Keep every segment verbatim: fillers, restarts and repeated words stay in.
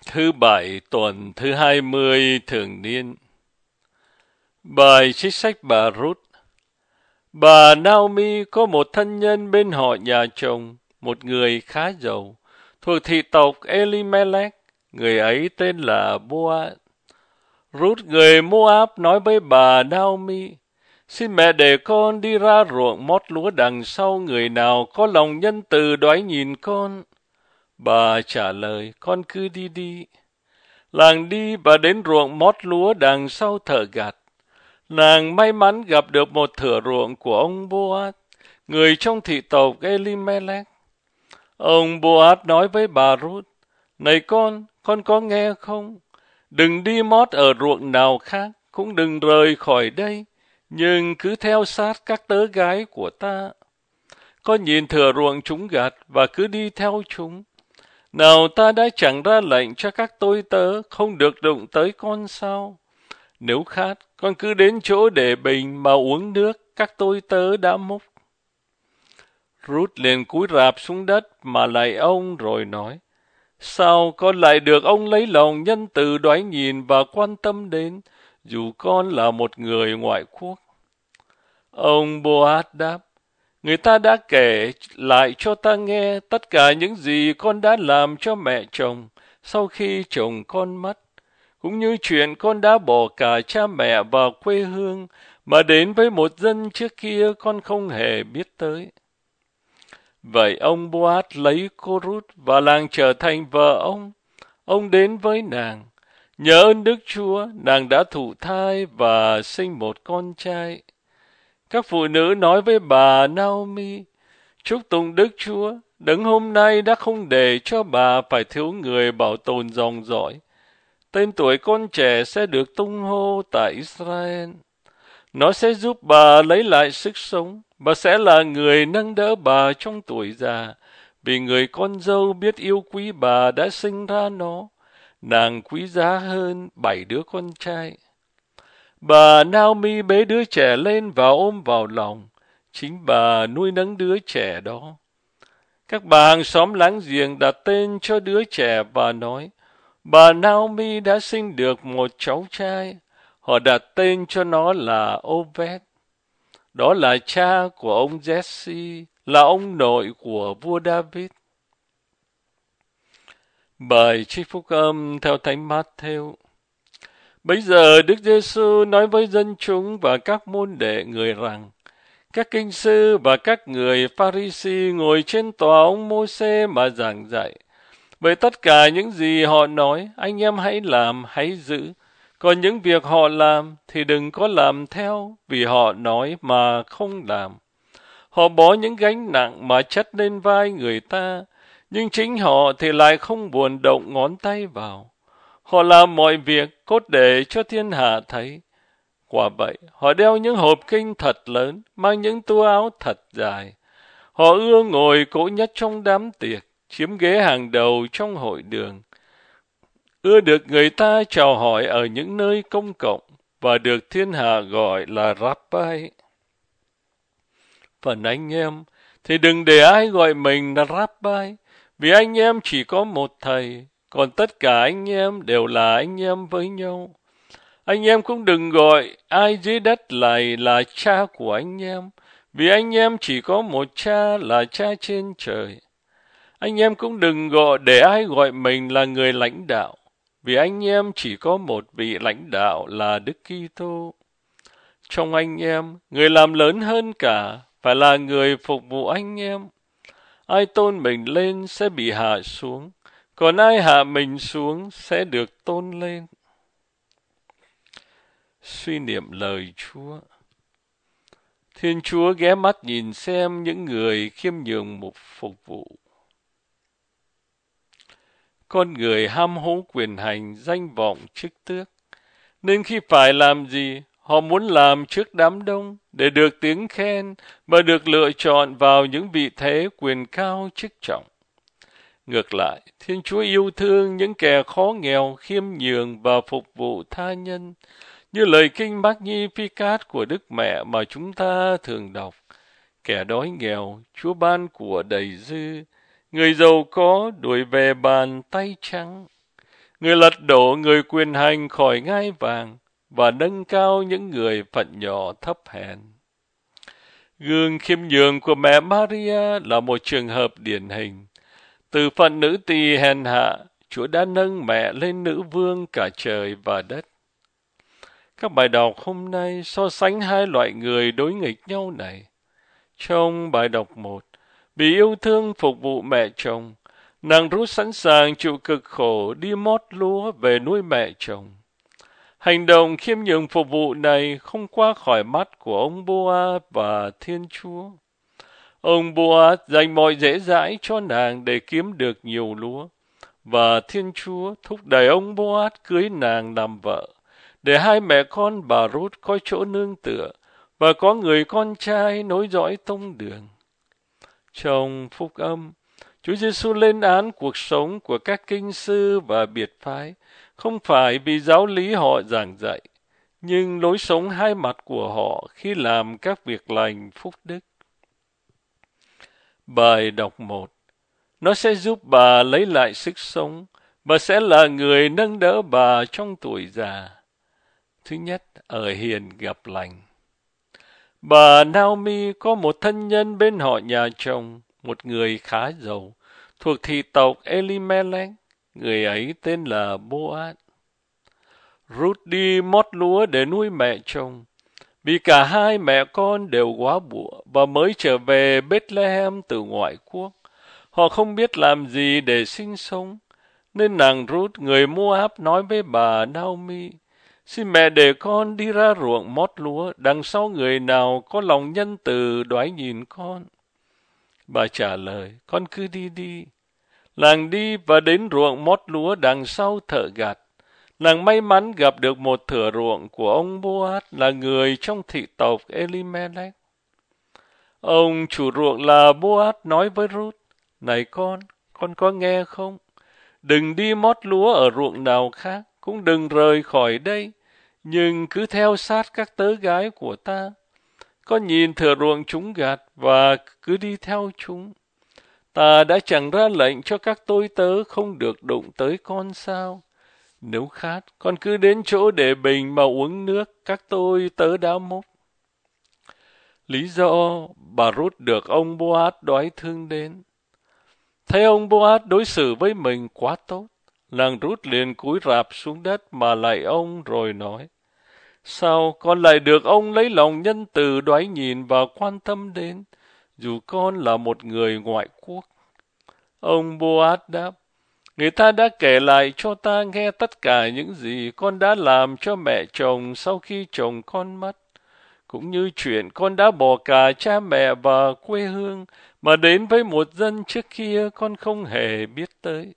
Thứ bảy tuần thứ hai mươi thường niên. Bài trích sách bà Ruth. Bà Naomi có một thân nhân bên họ nhà chồng, một người khá giàu, thuộc thị tộc Elimelech, người ấy tên là Boaz. Ruth người Moab nói với bà Naomi: "Xin mẹ để con đi ra ruộng mót lúa đằng sau, người nào có lòng nhân từ đoái nhìn con." Bà trả lời: "Con cứ đi đi." Làng đi và đến ruộng mót lúa đằng sau thợ gặt. Nàng may mắn gặp được một thửa ruộng của ông Boaz, người trong thị tộc Elimelech. Ông Boaz nói với bà Ruth: "Này con, con có nghe không? Đừng đi mót ở ruộng nào khác, cũng đừng rời khỏi đây, nhưng cứ theo sát các tớ gái của ta. Con nhìn thửa ruộng chúng gặt và cứ đi theo chúng. Nào, ta đã chẳng ra lệnh cho các tôi tớ không được đụng tới con sao? Nếu khát, con cứ đến chỗ để bình mà uống nước các tôi tớ đã múc." Ruth liền cúi rạp xuống đất mà lạy ông rồi nói: "Sao con lại được ông lấy lòng nhân từ đoái nhìn và quan tâm đến, dù con là một người ngoại quốc?" Ông Boaz đáp: "Người ta đã kể lại cho ta nghe tất cả những gì con đã làm cho mẹ chồng sau khi chồng con mất, cũng như chuyện con đã bỏ cả cha mẹ và quê hương mà đến với một dân trước kia con không hề biết tới." Vậy ông Boaz lấy cô Ruth và làng trở thành vợ ông. Ông đến với nàng. Nhờ ơn Đức Chúa, nàng đã thụ thai và sinh một con trai. Các phụ nữ nói với bà Naomi: "Chúc tụng Đức Chúa, đấng hôm nay đã không để cho bà phải thiếu người bảo tồn dòng dõi. Tên tuổi con trẻ sẽ được tung hô tại Israel. Nó sẽ giúp bà lấy lại sức sống và sẽ là người nâng đỡ bà trong tuổi già, vì người con dâu biết yêu quý bà đã sinh ra nó. Nàng quý giá hơn bảy đứa con trai." Bà Naomi bế đứa trẻ lên và ôm vào lòng. Chính bà nuôi nấng đứa trẻ đó. Các bà hàng xóm láng giềng đặt tên cho đứa trẻ và nói: "Bà Naomi đã sinh được một cháu trai." Họ đặt tên cho nó là Obed. Đó là cha của ông Jesse, là ông nội của vua David. Bài trích phúc âm theo Thánh Mát-thêu. Bấy giờ Đức Giêsu nói với dân chúng và các môn đệ người rằng: "Các kinh sư và các người Pha-ri-si ngồi trên tòa ông Mô-sê mà giảng dạy. Vậy tất cả những gì họ nói, anh em hãy làm, hãy giữ. Còn những việc họ làm thì đừng có làm theo, vì họ nói mà không làm. Họ bó những gánh nặng mà chất lên vai người ta, nhưng chính họ thì lại không buồn động ngón tay vào. Họ làm mọi việc cốt để cho thiên hạ thấy. Quả vậy, họ đeo những hộp kinh thật lớn, mang những tua áo thật dài. Họ ưa ngồi cỗ nhất trong đám tiệc, chiếm ghế hàng đầu trong hội đường. Ưa được người ta chào hỏi ở những nơi công cộng và được thiên hạ gọi là Rabbi. Phần anh em thì đừng để ai gọi mình là Rabbi, vì anh em chỉ có một thầy, còn tất cả anh em đều là anh em với nhau. Anh em cũng đừng gọi ai dưới đất này là cha của anh em, vì anh em chỉ có một cha là cha trên trời. Anh em cũng đừng gọi để ai gọi mình là người lãnh đạo, vì anh em chỉ có một vị lãnh đạo là Đức Kitô. Trong anh em, người làm lớn hơn cả phải là người phục vụ anh em. Ai tôn mình lên sẽ bị hạ xuống, còn ai hạ mình xuống sẽ được tôn lên." Suy niệm lời Chúa. Thiên Chúa ghé mắt nhìn xem những người khiêm nhường mục phục vụ. Con người ham hố quyền hành, danh vọng, chức tước, nên khi phải làm gì, họ muốn làm trước đám đông để được tiếng khen và được lựa chọn vào những vị thế quyền cao chức trọng. Ngược lại, Thiên Chúa yêu thương những kẻ khó nghèo, khiêm nhường và phục vụ tha nhân, như lời kinh Magnificat của Đức Mẹ mà chúng ta thường đọc: "Kẻ đói nghèo, Chúa ban của đầy dư, người giàu có đuổi về bàn tay trắng." người lật đổ người quyền hành khỏi ngai vàng và nâng cao những người phận nhỏ thấp hèn. Gương khiêm nhường của mẹ Maria là một trường hợp điển hình. Từ phận nữ tỳ hèn hạ, Chúa đã nâng mẹ lên nữ vương cả trời và đất. Các bài đọc hôm nay so sánh hai loại người đối nghịch nhau này. Trong bài đọc một, vì yêu thương phục vụ mẹ chồng, nàng Ruth sẵn sàng chịu cực khổ đi mót lúa về nuôi mẹ chồng. Hành động khiêm nhường phục vụ này không qua khỏi mắt của ông Boaz và Thiên Chúa. Ông Boaz dành mọi dễ dãi cho nàng để kiếm được nhiều lúa, và Thiên Chúa thúc đẩy ông Boaz cưới nàng làm vợ, để hai mẹ con bà Ruth có chỗ nương tựa và có người con trai nối dõi tông đường. Trong Phúc Âm, Chúa Giêsu lên án cuộc sống của các kinh sư và biệt phái, không phải vì giáo lý họ giảng dạy, nhưng lối sống hai mặt của họ khi làm các việc lành phúc đức. Bài đọc một. Nó sẽ giúp bà lấy lại sức sống và sẽ là người nâng đỡ bà trong tuổi già. Thứ nhất, ở hiền gặp lành. Bà Naomi có một thân nhân bên họ nhà chồng, một người khá giàu, thuộc thị tộc Elimelech, người ấy tên là Boaz. Ruth đi mót lúa để nuôi mẹ chồng, vì cả hai mẹ con đều góa bụa và mới trở về Bethlehem từ ngoại quốc. Họ không biết làm gì để sinh sống, nên nàng Ruth, người Moab, nói với bà Naomi, xin mẹ để con đi ra ruộng mót lúa, đằng sau người nào có lòng nhân từ đoái nhìn con. Bà trả lời, con cứ đi đi. Nàng đi và đến ruộng mót lúa đằng sau thợ gặt. Nàng may mắn gặp được một thửa ruộng của ông Boaz, là người trong thị tộc Elimelech. Ông chủ ruộng là Boaz nói với Ruth, này con, con có nghe không? Đừng đi mót lúa ở ruộng nào khác, cũng đừng rời khỏi đây, nhưng cứ theo sát các tớ gái của ta. Con nhìn thửa ruộng chúng gặt và cứ đi theo chúng. Ta đã chẳng ra lệnh cho các tôi tớ không được đụng tới con sao? Nếu khát, con cứ đến chỗ để bình mà uống nước, các tôi tớ đã múc. Lý do bà Ruth được ông Boaz đoái thương đến. Thấy ông Boaz đối xử với mình quá tốt, nàng Ruth liền cúi rạp xuống đất mà lạy ông rồi nói, sao con lại được ông lấy lòng nhân từ đoái nhìn và quan tâm đến, dù con là một người ngoại quốc? Ông Boaz đáp, người ta đã kể lại cho ta nghe tất cả những gì con đã làm cho mẹ chồng sau khi chồng con mất, cũng như chuyện con đã bỏ cả cha mẹ và quê hương mà đến với một dân trước kia con không hề biết tới.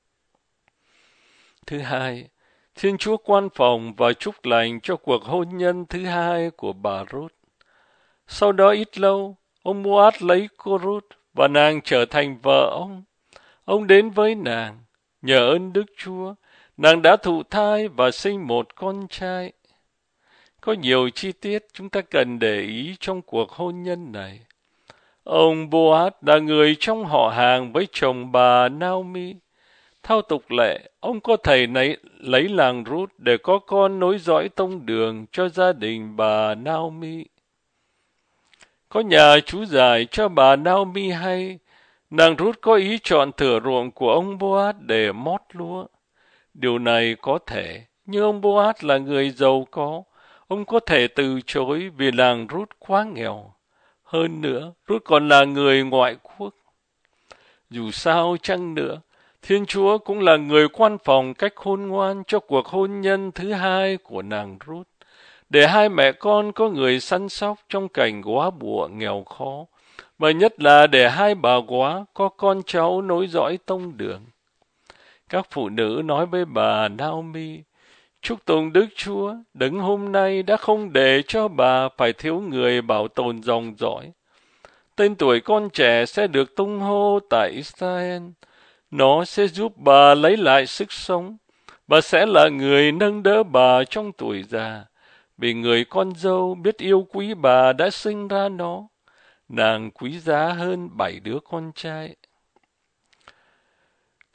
Thứ hai, Thiên Chúa quan phòng và chúc lành cho cuộc hôn nhân thứ hai của bà Ruth. Sau đó ít lâu, ông Boaz lấy cô Ruth và nàng trở thành vợ ông. Ông đến với nàng, nhờ ơn Đức Chúa, nàng đã thụ thai và sinh một con trai. Có nhiều chi tiết chúng ta cần để ý trong cuộc hôn nhân này. Ông Boaz là người trong họ hàng với chồng bà Naomi. Theo tục lệ, ông có thể lấy, lấy làng Ruth để có con nối dõi tông đường cho gia đình bà Naomi. Có nhà chú giải cho bà Naomi hay, nàng Ruth có ý chọn thửa ruộng của ông Boaz để mót lúa. Điều này có thể, nhưng ông Boaz là người giàu có, ông có thể từ chối vì nàng Ruth quá nghèo. Hơn nữa, Ruth còn là người ngoại quốc. Dù sao chăng nữa, Thiên Chúa cũng là người quan phòng cách khôn ngoan cho cuộc hôn nhân thứ hai của nàng Ruth, để hai mẹ con có người săn sóc trong cảnh góa bụa nghèo khó, và nhất là để hai bà góa có con cháu nối dõi tông đường. Các phụ nữ nói với bà Naomi, chúc tụng Đức Chúa, đấng hôm nay đã không để cho bà phải thiếu người bảo tồn dòng dõi. Tên tuổi con trẻ sẽ được tung hô tại Israel. Nó sẽ giúp bà lấy lại sức sống. Bà sẽ là người nâng đỡ bà trong tuổi già, vì người con dâu biết yêu quý bà đã sinh ra nó. Nàng quý giá hơn bảy đứa con trai.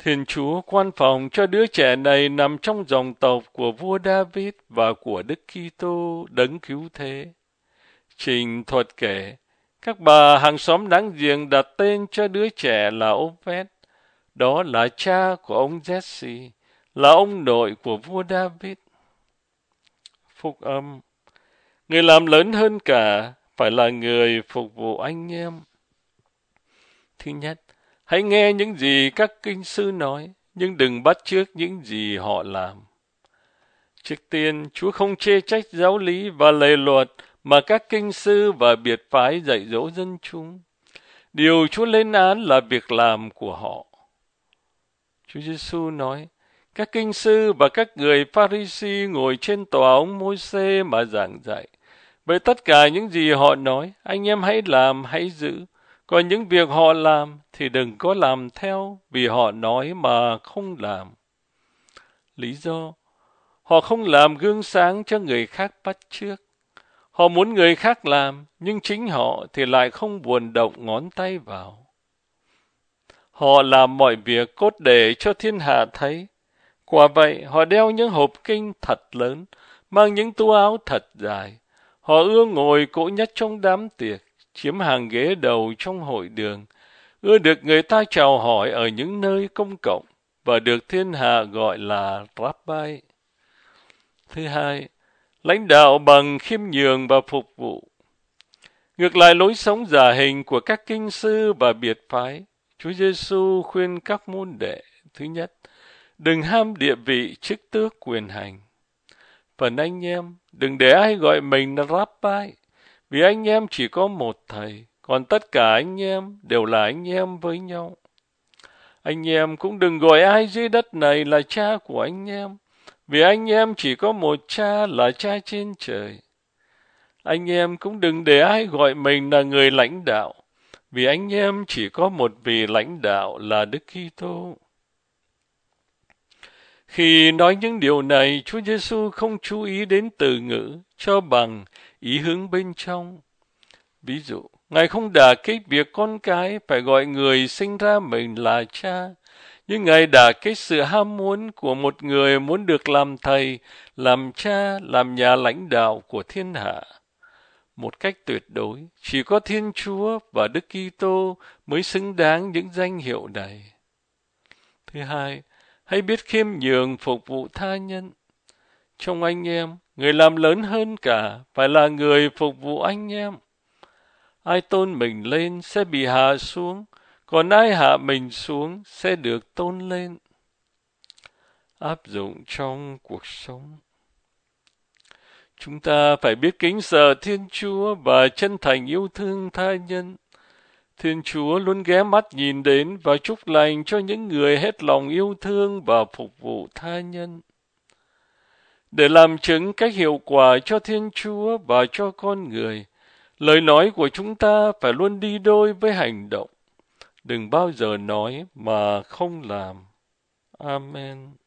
Thiên Chúa quan phòng cho đứa trẻ này nằm trong dòng tộc của vua David và của Đức Kitô đấng cứu thế. Trình thuật kể, các bà hàng xóm láng giềng đặt tên cho đứa trẻ là Obed, đó là cha của ông Jesse, là ông nội của vua David. Phúc âm. Người làm lớn hơn cả phải là người phục vụ anh em. Thứ nhất, hãy nghe những gì các kinh sư nói, nhưng đừng bắt chước những gì họ làm. Trước tiên, Chúa không chê trách giáo lý và lề luật mà các kinh sư và biệt phái dạy dỗ dân chúng. Điều Chúa lên án là việc làm của họ. Chúa Giêsu nói, các kinh sư và các người Pha-ri-si ngồi trên tòa ông Môi-se mà giảng dạy. Vậy tất cả những gì họ nói, anh em hãy làm, hãy giữ. Còn những việc họ làm thì đừng có làm theo, vì họ nói mà không làm. Lý do, họ không làm gương sáng cho người khác bắt chước. Họ muốn người khác làm, nhưng chính họ thì lại không buồn động ngón tay vào. Họ làm mọi việc cốt để cho thiên hạ thấy. Quả vậy, họ đeo những hộp kinh thật lớn, mang những tú áo thật dài. Họ ưa ngồi cỗ nhất trong đám tiệc, chiếm hàng ghế đầu trong hội đường, ưa được người ta chào hỏi ở những nơi công cộng, và được thiên hạ gọi là Rabbi. Thứ hai, lãnh đạo bằng khiêm nhường và phục vụ. Ngược lại lối sống giả hình của các kinh sư và biệt phái, Chúa Giêsu khuyên các môn đệ, thứ nhất, đừng ham địa vị chức tước quyền hành. Phần anh em, đừng để ai gọi mình là Rabbi, vì anh em chỉ có một thầy, còn tất cả anh em đều là anh em với nhau. Anh em cũng đừng gọi ai dưới đất này là cha của anh em, vì anh em chỉ có một cha là cha trên trời. Anh em cũng đừng để ai gọi mình là người lãnh đạo, vì anh em chỉ có một vị lãnh đạo là Đức Kitô. Khi nói những điều này, Chúa Giêsu không chú ý đến từ ngữ cho bằng ý hướng bên trong. Ví dụ, Ngài không đả kích việc con cái phải gọi người sinh ra mình là cha, nhưng Ngài đả kích sự ham muốn của một người muốn được làm thầy, làm cha, làm nhà lãnh đạo của thiên hạ. Một cách tuyệt đối, chỉ có Thiên Chúa và Đức Kitô mới xứng đáng những danh hiệu này. Thứ hai, hãy biết khiêm nhường phục vụ tha nhân. Trong anh em, người làm lớn hơn cả phải là người phục vụ anh em. Ai tôn mình lên sẽ bị hạ xuống, còn ai hạ mình xuống sẽ được tôn lên. Áp dụng trong cuộc sống. Chúng ta phải biết kính sợ Thiên Chúa và chân thành yêu thương tha nhân. Thiên Chúa luôn ghé mắt nhìn đến và chúc lành cho những người hết lòng yêu thương và phục vụ tha nhân. Để làm chứng cách hiệu quả cho Thiên Chúa và cho con người, lời nói của chúng ta phải luôn đi đôi với hành động. Đừng bao giờ nói mà không làm. Amen.